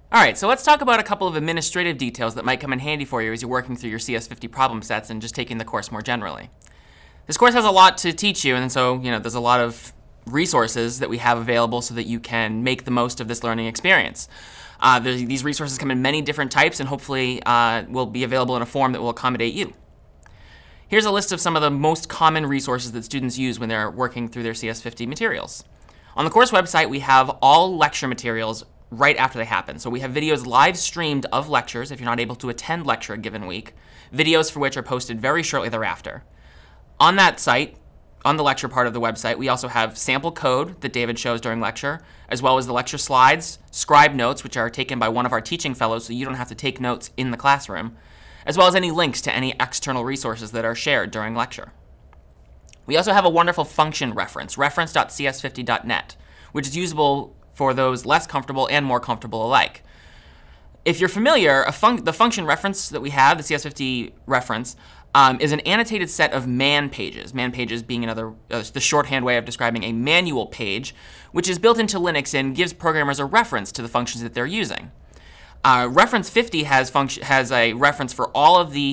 All right, so let's talk about a couple of administrative details that might come in handy for you as you're working through your CS50 problem sets and just taking the course more generally. This course has a lot to teach you, and so there's a lot of resources that we have available so that you can make the most of this learning experience. These resources come in many different types and hopefully will be available in a form that will accommodate you. Here's a list of some of the most common resources that students use when they're working through their CS50 materials. On the course website, we have all lecture materials right after they happen. So we have videos live streamed of lectures if you're not able to attend lecture a given week, videos for which are posted very shortly thereafter. On that site, on the lecture part of the website, we also have sample code that David shows during lecture, as well as the lecture slides, scribe notes, which are taken by one of our teaching fellows so you don't have to take notes in the classroom, as well as any links to any external resources that are shared during lecture. We also have a wonderful function reference, reference.cs50.net, which is usable for those less comfortable and more comfortable alike. If you're familiar, the function reference that we have, the CS50 reference, is an annotated set of man pages. Man pages being the shorthand way of describing a manual page, which is built into Linux and gives programmers a reference to the functions that they're using. Reference 50 has a reference for all of the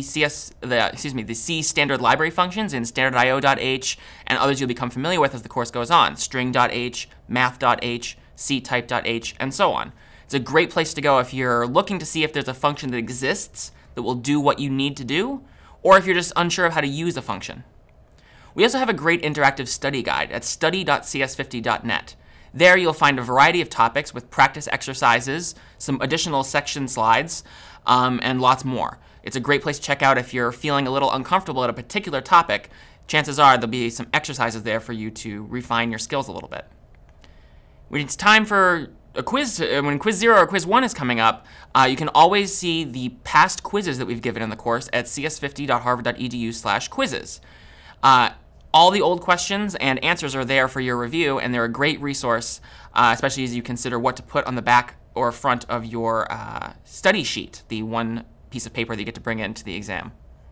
C standard library functions in standardIO.h and others you'll become familiar with as the course goes on, string.h, math.h, ctype.h, and so on. It's a great place to go if you're looking to see if there's a function that exists that will do what you need to do, or if you're just unsure of how to use a function. We also have a great interactive study guide at study.cs50.net. There you'll find a variety of topics with practice exercises, some additional section slides, and lots more. It's a great place to check out if you're feeling a little uncomfortable at a particular topic. Chances are there'll be some exercises there for you to refine your skills a little bit. When it's time for a quiz, when Quiz 0 or Quiz 1 is coming up, you can always see the past quizzes that we've given in the course at cs50.harvard.edu/quizzes. All the old questions and answers are there for your review, and they're a great resource, especially as you consider what to put on the back or front of your study sheet, the one piece of paper that you get to bring into the exam.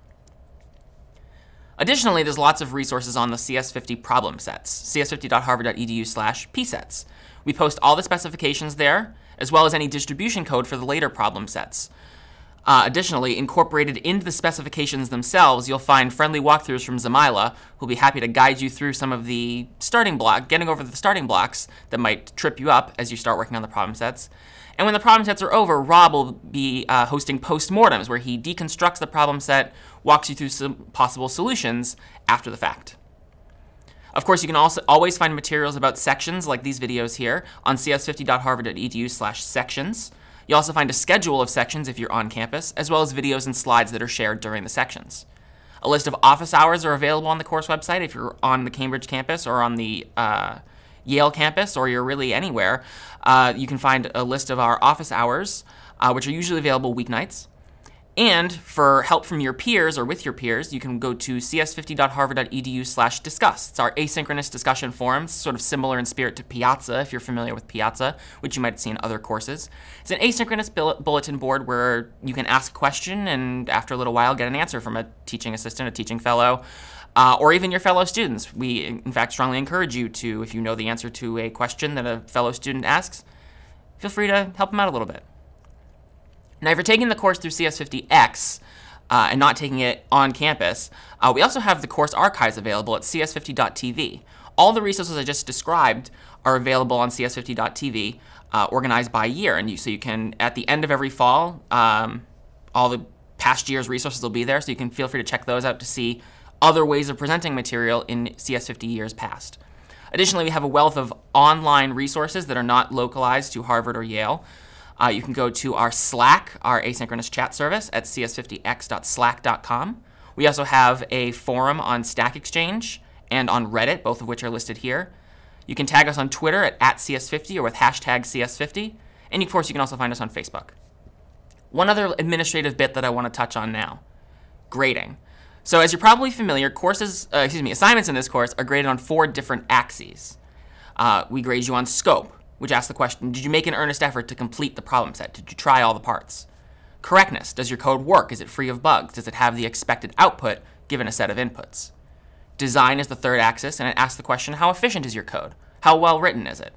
Additionally, there's lots of resources on the CS50 problem sets, cs50.harvard.edu/psets. We post all the specifications there, as well as any distribution code for the later problem sets. Additionally, incorporated into the specifications themselves, you'll find friendly walkthroughs from Zamila, who'll be happy to guide you through some of the getting over the starting blocks that might trip you up as you start working on the problem sets. And when the problem sets are over, Rob will be hosting postmortems, where he deconstructs the problem set, walks you through some possible solutions after the fact. Of course, you can also always find materials about sections like these videos here on cs50.harvard.edu/sections. You'll also find a schedule of sections if you're on campus, as well as videos and slides that are shared during the sections. A list of office hours are available on the course website if you're on the Cambridge campus or on the Yale campus, or you're really anywhere. You can find a list of our office hours, which are usually available weeknights. And for help from your peers or with your peers, you can go to cs50.harvard.edu/discuss. It's our asynchronous discussion forums, sort of similar in spirit to Piazza, if you're familiar with Piazza, which you might see in other courses. It's an asynchronous bulletin board where you can ask a question and after a little while get an answer from a teaching assistant, a teaching fellow, or even your fellow students. We, in fact, strongly encourage you to, if you know the answer to a question that a fellow student asks, feel free to help them out a little bit. Now, if you're taking the course through CS50X and not taking it on campus, we also have the course archives available at cs50.tv. All the resources I just described are available on cs50.tv, organized by year. And so you can, at the end of every fall, all the past year's resources will be there, so you can feel free to check those out to see other ways of presenting material in CS50 years past. Additionally, we have a wealth of online resources that are not localized to Harvard or Yale. You can go to our Slack, our asynchronous chat service, at cs50x.slack.com. We also have a forum on Stack Exchange and on Reddit, both of which are listed here. You can tag us on Twitter at @CS50 or with hashtag CS50. And of course, you can also find us on Facebook. One other administrative bit that I want to touch on now, grading. So as you're probably familiar, assignments in this course are graded on 4 different axes. We grade you on scope, which asks the question, did you make an earnest effort to complete the problem set? Did you try all the parts? Correctness, does your code work? Is it free of bugs? Does it have the expected output given a set of inputs? Design is the third axis, and it asks the question, how efficient is your code? How well written is it?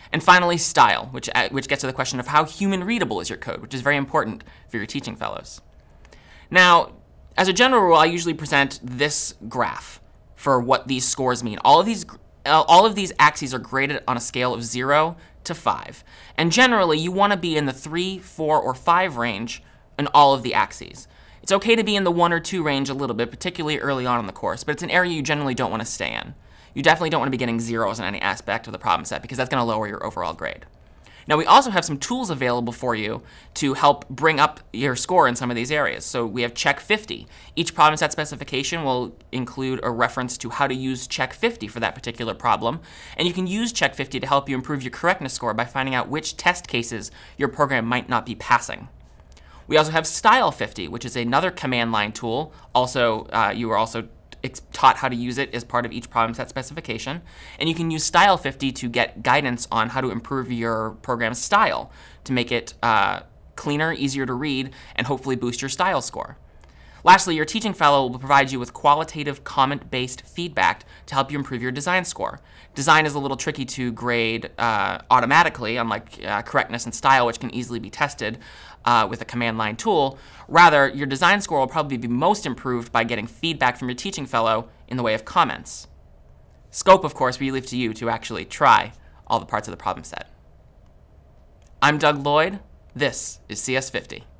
And finally, style, which gets to the question of how human readable is your code, which is very important for your teaching fellows. Now, as a general rule, I usually present this graph for what these scores mean. All of these axes are graded on a scale of 0 to 5. And generally, you want to be in the 3, 4, or 5 range in all of the axes. It's okay to be in the 1 or 2 range a little bit, particularly early on in the course, but it's an area you generally don't want to stay in. You definitely don't want to be getting zeros in any aspect of the problem set because that's going to lower your overall grade. Now, we also have some tools available for you to help bring up your score in some of these areas. So we have Check 50. Each problem set specification will include a reference to how to use Check 50 for that particular problem. And you can use Check 50 to help you improve your correctness score by finding out which test cases your program might not be passing. We also have Style 50, which is another command line tool. You are also taught how to use it as part of each problem set specification. And you can use Style 50 to get guidance on how to improve your program's style to make it cleaner, easier to read, and hopefully boost your style score. Lastly, your teaching fellow will provide you with qualitative comment-based feedback to help you improve your design score. Design is a little tricky to grade automatically, unlike correctness and style, which can easily be tested with a command line tool. Rather, your design score will probably be most improved by getting feedback from your teaching fellow in the way of comments. Scope, of course, we leave to you to actually try all the parts of the problem set. I'm Doug Lloyd. This is CS50.